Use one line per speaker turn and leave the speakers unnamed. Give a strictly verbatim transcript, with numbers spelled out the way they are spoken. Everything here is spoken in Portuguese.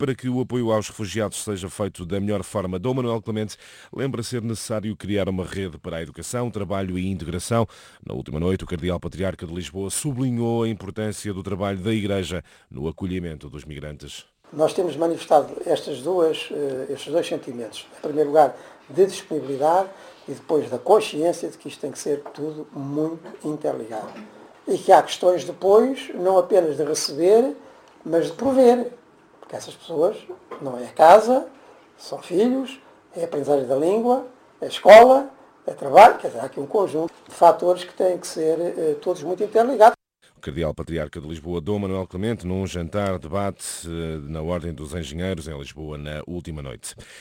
Para que o apoio aos refugiados seja feito da melhor forma, Dom Manuel Clemente lembra ser necessário criar uma rede para a educação, trabalho e integração. Na última noite, o Cardeal Patriarca de Lisboa sublinhou a importância do trabalho da Igreja no acolhimento dos migrantes.
Nós temos manifestado estas duas, estes dois sentimentos. Em primeiro lugar, de disponibilidade e depois da consciência de que isto tem que ser tudo muito interligado. E que há questões depois, não apenas de receber, mas de prover. Porque essas pessoas não é a casa, são filhos, é a aprendizagem da língua, é a escola, é trabalho. Quer dizer, há aqui um conjunto de fatores que têm que ser eh, todos muito interligados.
O Cardeal Patriarca de Lisboa, Dom Manuel Clemente, num jantar-debate na Ordem dos Engenheiros em Lisboa na última noite.